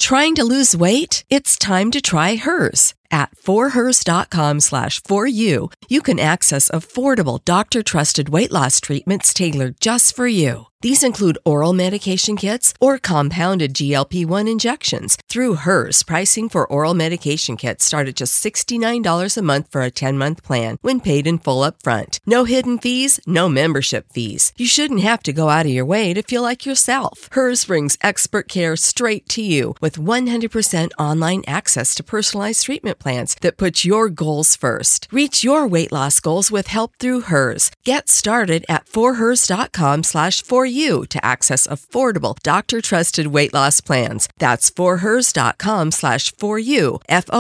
Trying to lose weight? It's time to try Hers. At forhers.com/4u, you can access affordable, doctor-trusted weight loss treatments tailored just for you. These include oral medication kits or compounded GLP-1 injections. Through Hers, pricing for oral medication kits start at just $69 a month for a 10-month plan when paid in full upfront. No hidden fees, no membership fees. You shouldn't have to go out of your way to feel like yourself. Hers brings expert care straight to you with 100% online access to personalized treatment plans that put your goals first. Reach your weight loss goals with help through Hers. Get started at forhers.com/4u to access affordable, doctor-trusted weight loss plans. That's forhers.com/4u,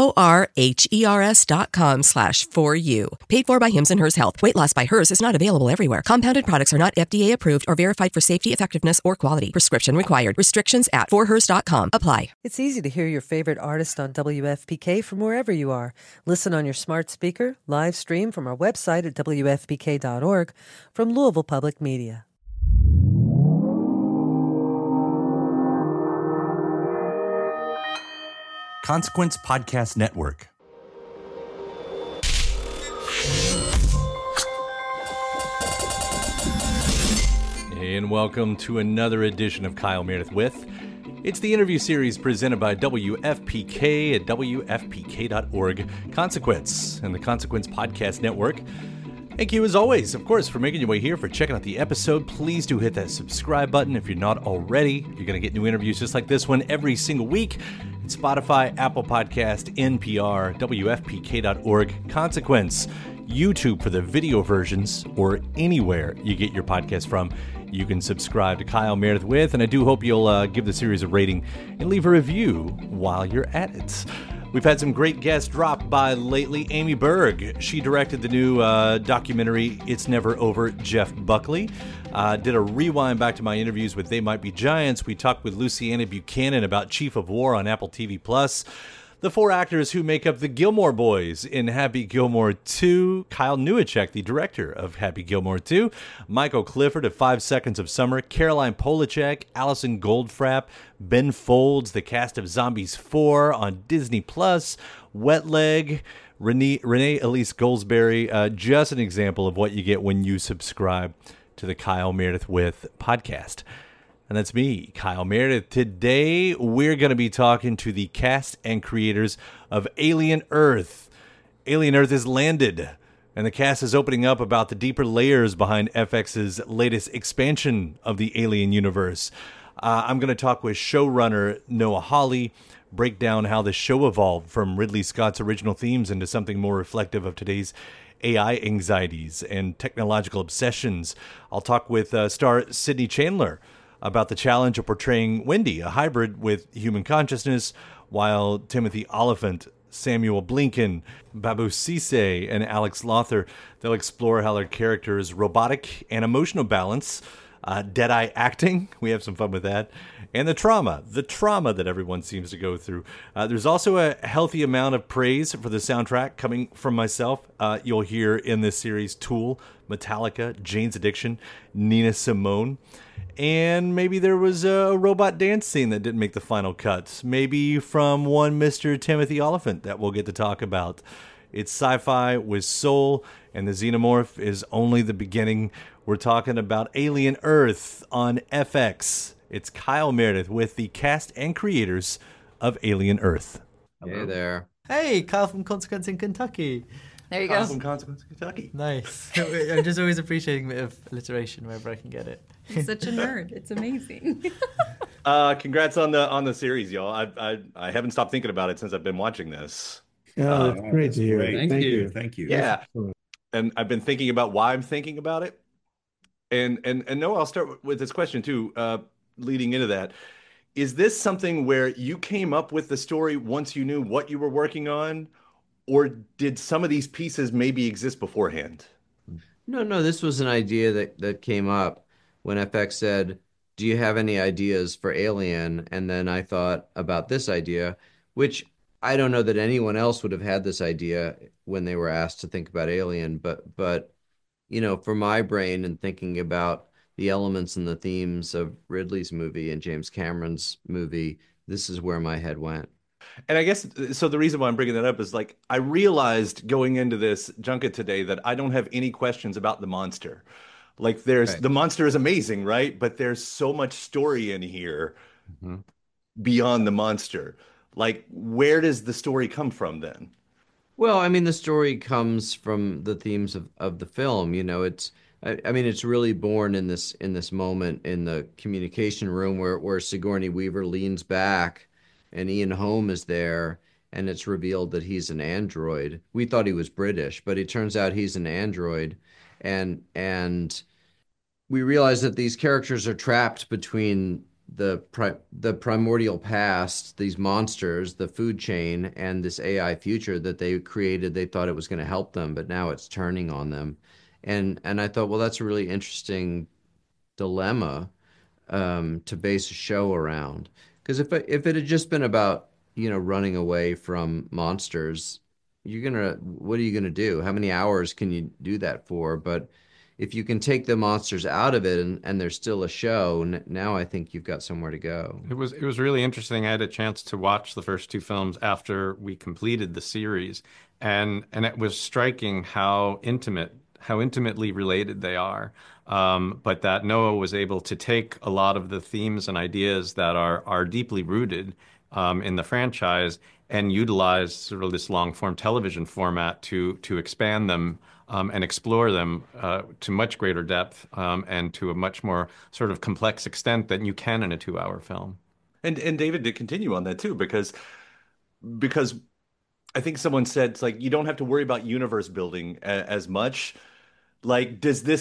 forhers.com/4u. Paid for by Hims and Hers Health. Weight loss by Hers is not available everywhere. Compounded products are not FDA approved or verified for safety, effectiveness, or quality. Prescription required. Restrictions at forhers.com apply. It's easy to hear your favorite artist on WFPK from wherever you are. Listen on your smart speaker, live stream from our website at WFPK.org, from Louisville Public Media. Consequence Podcast Network. And welcome to another edition of Kyle Meredith With. It's the interview series presented by WFPK at WFPK.org, Consequence, and the Consequence Podcast Network. Thank you, as always, of course, for making your way here, for checking out the episode. Please do hit that subscribe button if you're not already. You're going to get new interviews just like this one every single week. It's Spotify, Apple Podcast, NPR, WFPK.org, Consequence, YouTube for the video versions, or anywhere you get your podcast from. You can subscribe to Kyle Meredith With, and I do hope you'll give the series a rating and leave a review while you're at it. We've had some great guests drop by lately. Amy Berg, she directed the new documentary, It's Never Over, Jeff Buckley. Did a rewind back to my interviews with They Might Be Giants. We talked with Luciana Buchanan about Chief of War on Apple TV+. The four actors who make up the Gilmore Boys in Happy Gilmore 2. Kyle Newacheck, the director of Happy Gilmore 2. Michael Clifford of 5 Seconds of Summer. Caroline Polachek, Allison Goldfrapp, Ben Folds, the cast of Zombies 4 on Disney+. Wet Leg, Renee Elise Goldsberry. Just an example of what you get when you subscribe to the Kyle Meredith With podcast. And that's me, Kyle Meredith. Today, we're going to be talking to the cast and creators of Alien Earth. Alien Earth has landed, and the cast is opening up about the deeper layers behind FX's latest expansion of the Alien universe. I'm going to talk with showrunner Noah Hawley, break down how the show evolved from Ridley Scott's original themes into something more reflective of today's AI anxieties and technological obsessions. I'll talk with star Sydney Chandler about the challenge of portraying Wendy, a hybrid with human consciousness, while Timothy Oliphant, Samuel Blinken, Babu Cisse, and Alex Lothar, they'll explore how their characters' robotic and emotional balance, dead-eye acting, we have some fun with that, and the trauma that everyone seems to go through. There's also a healthy amount of praise for the soundtrack coming from myself. You'll hear in this series Tool, Metallica, Jane's Addiction, Nina Simone. And maybe there was a robot dance scene that didn't make the final cuts. Maybe from one Mr. Timothy Oliphant that we'll get to talk about. It's sci-fi with soul, and the Xenomorph is only the beginning. We're talking about Alien Earth on FX. It's Kyle Meredith with the cast and creators of Alien Earth. Hey there. Hey, Kyle from Consequence in Kentucky. There you go. From Consequence, Kentucky. Nice. I'm just always appreciating a bit of alliteration wherever I can get it. You're such a nerd. It's amazing. Congrats on the series, y'all. I haven't stopped thinking about it since I've been watching this. Oh, that's great to hear. Thank you. Yeah. And I've been thinking about why I'm thinking about it. And Noah, I'll start with this question too, leading into that. Is this something where you came up with the story once you knew what you were working on? Or did some of these pieces maybe exist beforehand? No, this was an idea that came up when FX said, do you have any ideas for Alien? And then I thought about this idea, which I don't know that anyone else would have had this idea when they were asked to think about Alien. But you know, for my brain and thinking about the elements and the themes of Ridley's movie and James Cameron's movie, this is where my head went. And I guess so. The reason why I'm bringing that up is like I realized going into this junket today that I don't have any questions about the monster. Like Right. the monster is amazing, right? But there's so much story in here Hmm. beyond the monster. Like where does the story come from then? Well, I mean, the story comes from the themes of the film. I mean, it's really born in this moment in the communication room where Sigourney Weaver leans back and Ian Holm is there, and it's revealed that he's an android. We thought he was British, but it turns out he's an android, and we realize that these characters are trapped between the primordial past, these monsters, the food chain, and this AI future that they created. They thought it was going to help them, but now it's turning on them. And I thought, well, that's a really interesting dilemma to base a show around. Because if it had just been about, running away from monsters, what are you gonna do? How many hours can you do that for? But if you can take the monsters out of it and there's still a show, now I think you've got somewhere to go. It was really interesting. I had a chance to watch the first two films after we completed the series, and it was striking how intimately related they are. But that Noah was able to take a lot of the themes and ideas that are deeply rooted in the franchise and utilize sort of this long form television format to expand them and explore them to much greater depth and to a much more sort of complex extent than you can in a 2-hour film. And David did continue on that too because I think someone said it's like you don't have to worry about universe building as much. Like,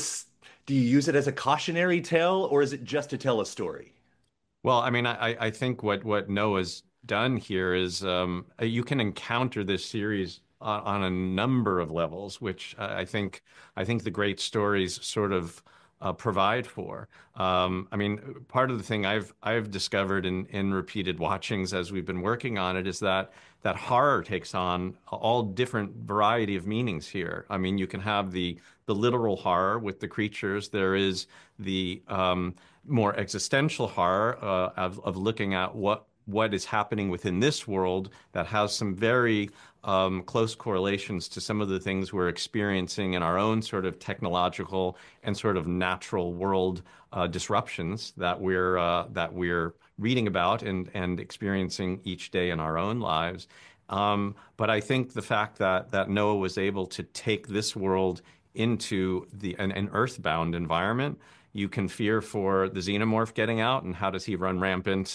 do you use it as a cautionary tale or is it just to tell a story? Well, I mean, I think what Noah's done here is you can encounter this series on a number of levels, which I think the great stories sort of provide for. I mean, part of the thing I've discovered in repeated watchings as we've been working on it is that horror takes on all different variety of meanings here. I mean, you can have the literal horror with the creatures. There is the more existential horror of looking at what is happening within this world that has some very close correlations to some of the things we're experiencing in our own sort of technological and sort of natural world disruptions that we're reading about and experiencing each day in our own lives. But I think the fact that Noah was able to take this world into an earthbound environment, you can fear for the xenomorph getting out and how does he run rampant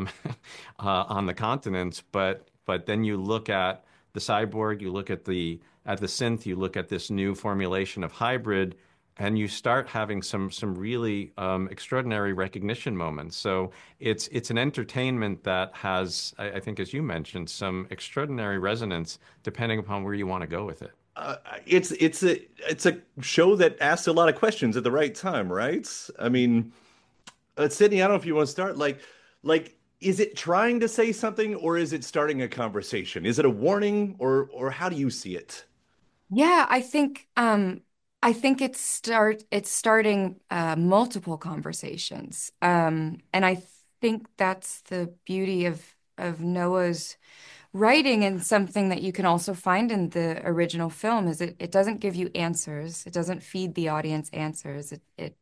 on the continent. But then you look at the cyborg, you look at the synth, you look at this new formulation of hybrid, and you start having some really extraordinary recognition moments. So it's an entertainment that has, I think, as you mentioned, some extraordinary resonance depending upon where you want to go with it. It's a show that asks a lot of questions at the right time, right? I mean, Sydney, I don't know if you want to start. Like, is it trying to say something, or is it starting a conversation? Is it a warning, or how do you see it? Yeah, I think it's starting multiple conversations. And I think that's the beauty of Noah's writing, and something that you can also find in the original film is it doesn't give you answers. It doesn't feed the audience answers.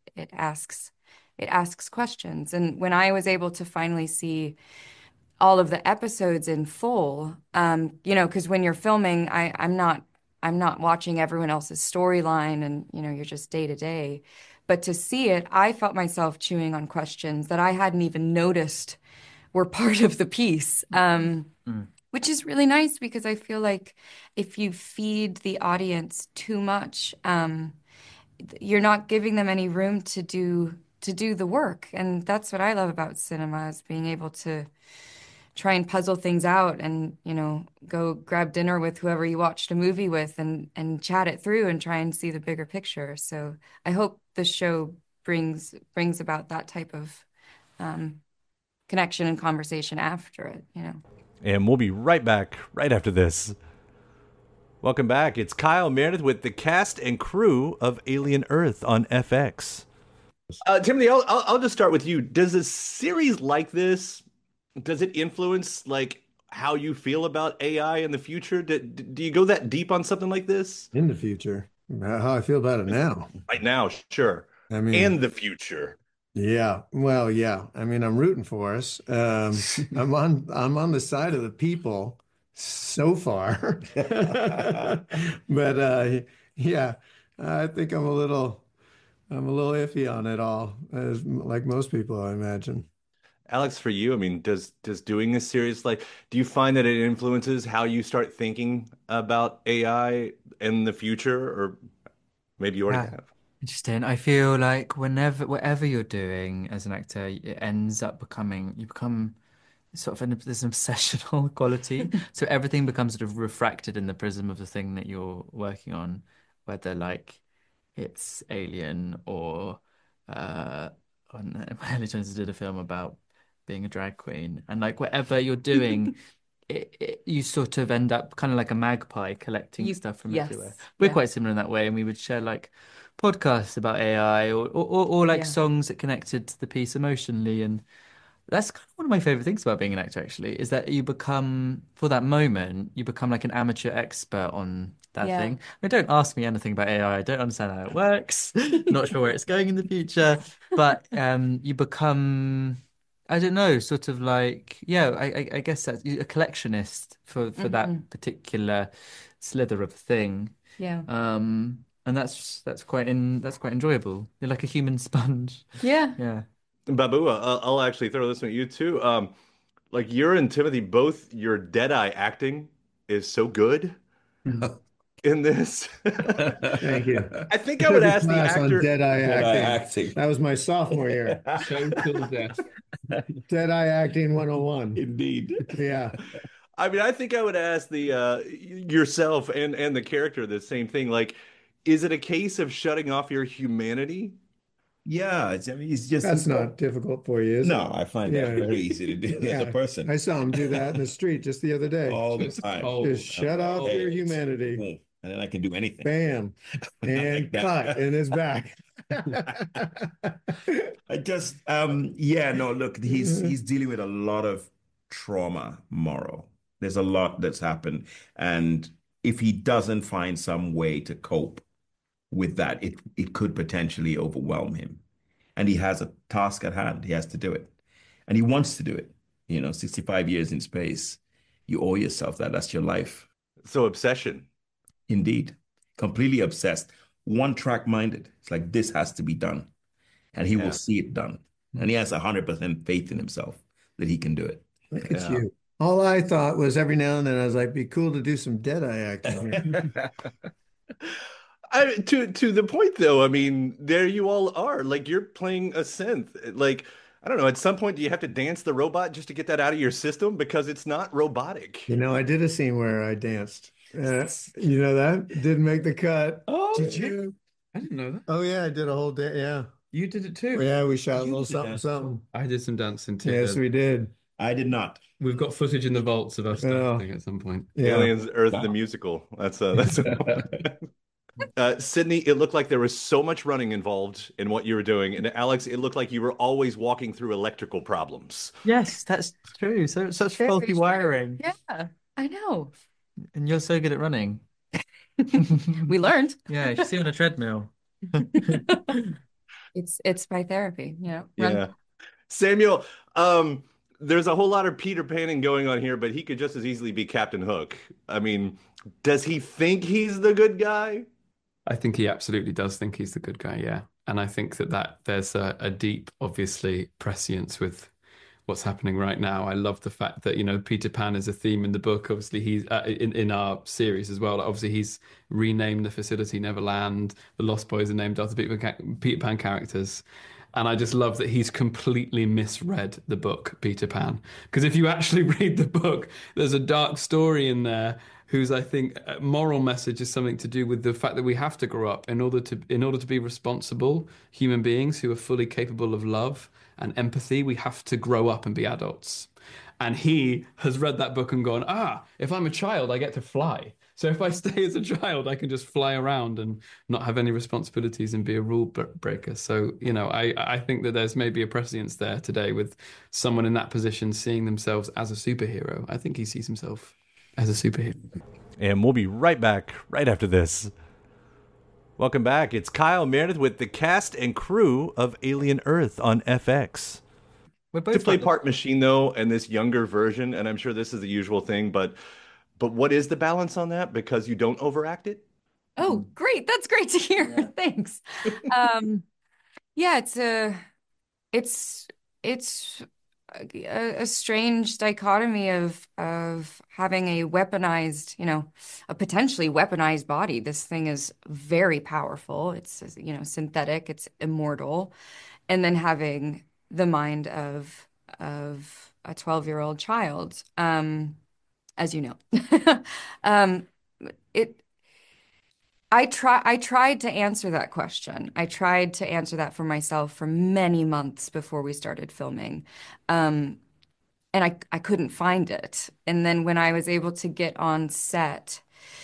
It asks questions. And when I was able to finally see all of the episodes in full, because when you're filming, I'm not watching everyone else's storyline, and you're just day to day. But to see it, I felt myself chewing on questions that I hadn't even noticed were part of the piece. Which is really nice because I feel like if you feed the audience too much, you're not giving them any room to do the work. And that's what I love about cinema, is being able to try and puzzle things out and, go grab dinner with whoever you watched a movie with and chat it through and try and see the bigger picture. So I hope the show brings about that type of connection and conversation after it. And we'll be right back right after this. Welcome back. It's Kyle Meredith with the cast and crew of Alien Earth on FX. Timothy, I'll just start with you. Does a series like this, does it influence like how you feel about AI in the future? Do you go that deep on something like this? In the future, how I feel about it now. Right now, sure. I mean, And the future. yeah, well, yeah. I mean, I'm rooting for us. I'm on the side of the people so far. But yeah, I think I'm a little iffy on it all, as like most people, I imagine. Alex, for you, I mean, does doing this series like do you find that it influences how you start thinking about AI in the future, or maybe you already Yeah, have? interesting. I feel like whatever you're doing as an actor, it ends up becoming you become sort of there's an obsessional quality. So everything becomes sort of refracted in the prism of the thing that you're working on, whether like it's Alien or uh on Ellie Jones did a film about being a drag queen, and like whatever you're doing, you sort of end up kind of like a magpie collecting You, stuff from everywhere. yes, We're yeah, quite similar in that way, and we would share like podcasts about AI or like yeah, songs that connected to the piece emotionally. And that's kind of one of my favorite things about being an actor, actually, is that you become, for that moment, you become like an amateur expert on that yeah, thing. I mean, don't ask me anything about AI. I don't understand how it works. Not sure where it's going in the future, but you become, I don't know, sort of like, yeah, I guess that's a collectionist for hmm, that particular slither of thing. yeah, And that's quite enjoyable. You're like a human sponge. yeah. Yeah. Babu, I'll actually throw this one at you too. Like you're and Timothy, both your Deadeye acting is so good in this. Thank you. I think I I would took a ask the class on actor. Deadeye Jedi acting. acting. That was my sophomore year. Total death. Deadeye acting 101. Indeed. Yeah. I mean, I think I would ask the yourself and the character the same thing. Like, is it a case of shutting off your humanity? Yeah, I mean, it's just That's not difficult for you, is it? no, I find that Yeah. very easy to do as a Yeah. person I saw him do that in the street just the other day. all the time. Just shut off Okay, your humanity. boom, and then I can do anything. Bam. And Like that. cut in his back. I just yeah, no, look, he's dealing with a lot of trauma, moral. There's a lot that's happened. And if he doesn't find some way to cope with that, it could potentially overwhelm him. And he has a task at hand. He has to do it. And he wants to do it. 65 years in space. You owe yourself that. That's your life. So obsession. Indeed. Completely obsessed. One track minded. It's like this has to be done. And he Yeah. will see it done. And he has 100% faith in himself that he can do it. Look at Yeah. you. All I thought was every now and then I was like, be cool to do some Deadeye acting here. To the point though, I mean, there you all are. Like you're playing a synth. Like, I don't know, at some point do you have to dance the robot just to get that out of your system? Because it's not robotic. I did a scene where I danced. You know that? Didn't make the cut. Oh, Did you? I didn't know that. Oh, yeah, I did a whole day. Yeah. You did it too. Yeah, we shot a You little did something, that. something. I did some dancing too. Yes, we did. I did not. We've got footage in the vaults of us Oh. dancing at some point. Yeah. Aliens Earth the Wow. musical. That's Sydney, it looked like there was so much running involved in what you were doing. And Alex, it looked like you were always walking through electrical problems. Yes, that's true. So such Very faulty true. wiring, Yeah, I know. and you're so good at running. We learned. Yeah, you should see on a treadmill. It's by therapy, run. Yeah. Samuel, there's a whole lot of Peter Panning going on here, but he could just as easily be Captain Hook. I mean, does he think he's the good guy? I think he absolutely does think he's the good guy, yeah. And I think that there's a deep, obviously, prescience with what's happening right now. I love the fact that, Peter Pan is a theme in the book. Obviously, he's in our series as well. Like, obviously, he's renamed the facility Neverland. The Lost Boys are named after Peter Pan characters. And I just love that he's completely misread the book, Peter Pan. Because if you actually read the book, there's a dark story in there whose, I think, moral message is something to do with the fact that we have to grow up in order to be responsible human beings who are fully capable of love and empathy. We have to grow up and be adults. And he has read that book and gone, if I'm a child, I get to fly. So if I stay as a child, I can just fly around and not have any responsibilities and be a rule breaker. So, I think that there's maybe a precedence there today with someone in that position seeing themselves as a superhero. I think he sees himself as a superhero. And we'll be right back right after this. Welcome back. It's Kyle Meredith with the cast and crew of Alien Earth on FX. To play part machine, though, and this younger version, and I'm sure this is the usual thing, but what is the balance on that? Because you don't overact it? Oh, great. That's great to hear. Yeah. Thanks. Yeah, it's a strange dichotomy of having a weaponized, a potentially weaponized body. This thing is very powerful. It's, synthetic, it's immortal. And then having the mind of a 12-year-old child, as you know. I tried to answer that question. I tried to answer that for myself for many months before we started filming. And I couldn't find it. And then when I was able to get on set,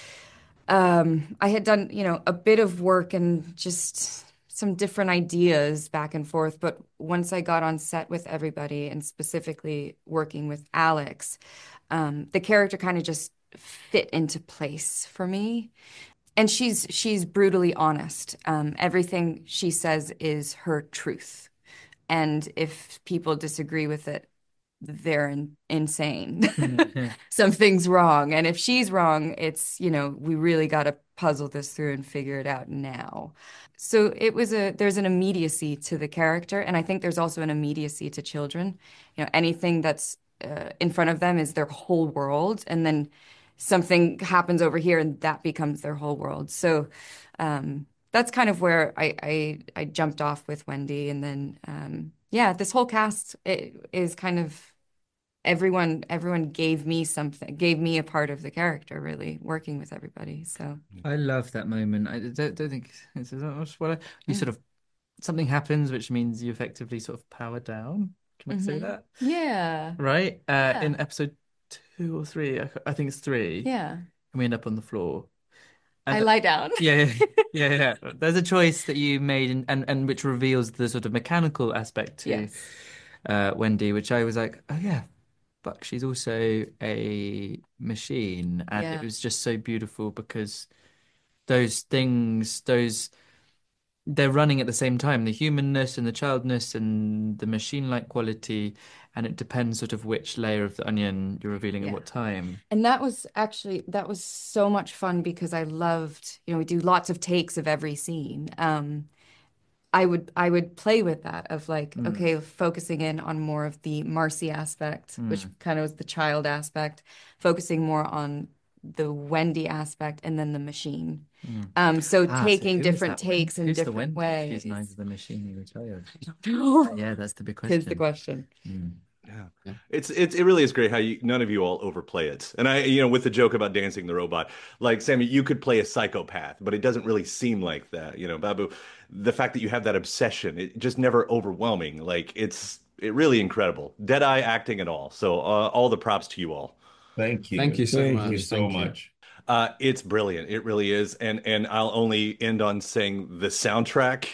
I had done, a bit of work and just some different ideas back and forth. But once I got on set with everybody and specifically working with Alex, the character kind of just fit into place for me. And she's brutally honest. Everything she says is her truth. And if people disagree with it, they're insane. Something's wrong. And if she's wrong, it's, we really got to puzzle this through and figure it out now. So there's an immediacy to the character. And I think there's also an immediacy to children. Anything that's in front of them is their whole world. And then something happens over here and that becomes their whole world. So that's kind of where I jumped off with Wendy. And then, this whole cast is kind of everyone gave me something, gave me a part of the character, really, working with everybody. So I love that moment. I don't think it's what you sort of, something happens, which means you effectively sort of power down. Can I say that? Yeah. Right? In episode 2 or 3, I think it's 3. Yeah. And we end up on the floor. And I lie down. Yeah. There's a choice that you made and which reveals the sort of mechanical aspect to Wendy, which I was like, oh yeah, but she's also a machine. And it was just so beautiful because those things, they're running at the same time, the humanness and the childness and the machine-like quality, and it depends sort of which layer of the onion you're revealing at what time. And that was so much fun because I loved, we do lots of takes of every scene. I would play with that of like, okay, focusing in on more of the Marcy aspect, which kind of was the child aspect, focusing more on the Wendy aspect and then the machine. So taking different takes in different ways. She's neither the machine nor the child. Yeah, that's the big question. Here's the question. Yeah. It really is great how none of you all overplay it. And I, with the joke about dancing the robot, like Sammy, you could play a psychopath, but it doesn't really seem like that. Babu, the fact that you have that obsession, it just never overwhelming. Like it really incredible. Deadeye acting and all. So all the props to you all. Thank you. Thank you so much. Thank you so much. It's brilliant. It really is. And I'll only end on saying the soundtrack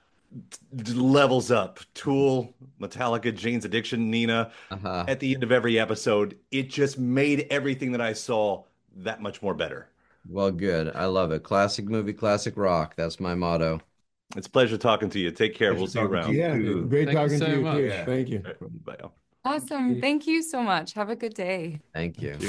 levels up. Tool, Metallica, Jane's Addiction, Nina. At the end of every episode, it just made everything that I saw that much more better. Well, good. I love it. Classic movie, classic rock. That's my motto. It's a pleasure talking to you. Take care. We'll see you around. Yeah, great talking to you too. Yeah. Thank you. Bye. Awesome. Thank you so much. Have a good day. Thank you.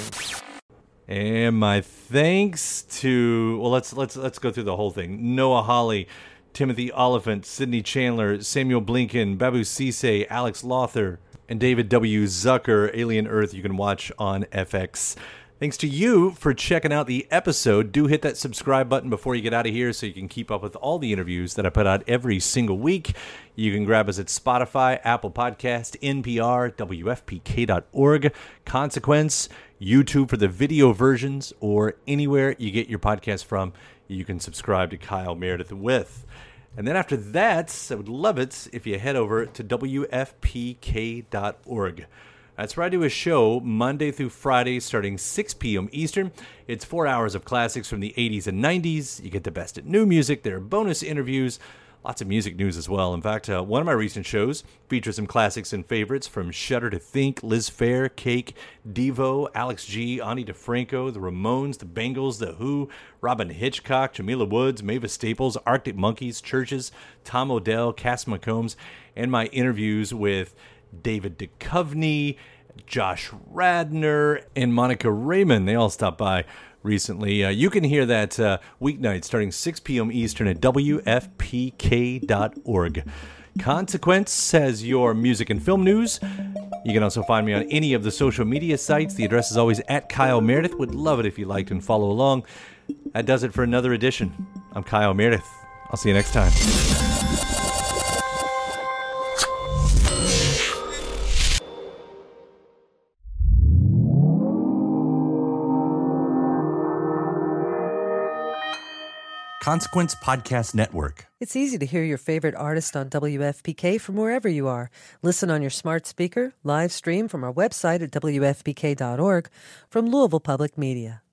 And my thanks to, well, let's go through the whole thing. Noah Hawley, Timothy Oliphant, Sidney Chandler, Samuel Blinken, Babu Cisse, Alex Lothar, and David W. Zucker. Alien Earth you can watch on FX. Thanks to you for checking out the episode. Do hit that subscribe button before you get out of here so you can keep up with all the interviews that I put out every single week. You can grab us at Spotify, Apple Podcast, NPR, WFPK.org, Consequence, YouTube for the video versions, or anywhere you get your podcast from, you can subscribe to Kyle Meredith with. And then after that, I would love it if you head over to WFPK.org. That's where I do a show Monday through Friday starting 6 p.m. Eastern. It's 4 hours of classics from the 80s and 90s. You get the best at new music. There are bonus interviews, lots of music news as well. In fact, one of my recent shows features some classics and favorites from Shudder to Think, Liz Phair, Cake, Devo, Alex G, Ani DeFranco, the Ramones, the Bengals, the Who, Robin Hitchcock, Jamila Woods, Mavis Staples, Arctic Monkeys, Churches, Tom Odell, Cass McCombs, and my interviews with David Duchovny, Josh Radnor, and Monica Raymond. They all stopped by recently. You can hear that weeknight starting 6 p.m. Eastern at WFPK.org. Consequence has your music and film news. You can also find me on any of the social media sites. The address is always at Kyle Meredith. Would love it if you liked and follow along. That does it for another edition. I'm Kyle Meredith. I'll see you next time. Consequence Podcast Network. It's easy to hear your favorite artist on WFPK from wherever you are. Listen on your smart speaker, live stream from our website at WFPK.org, from Louisville Public Media.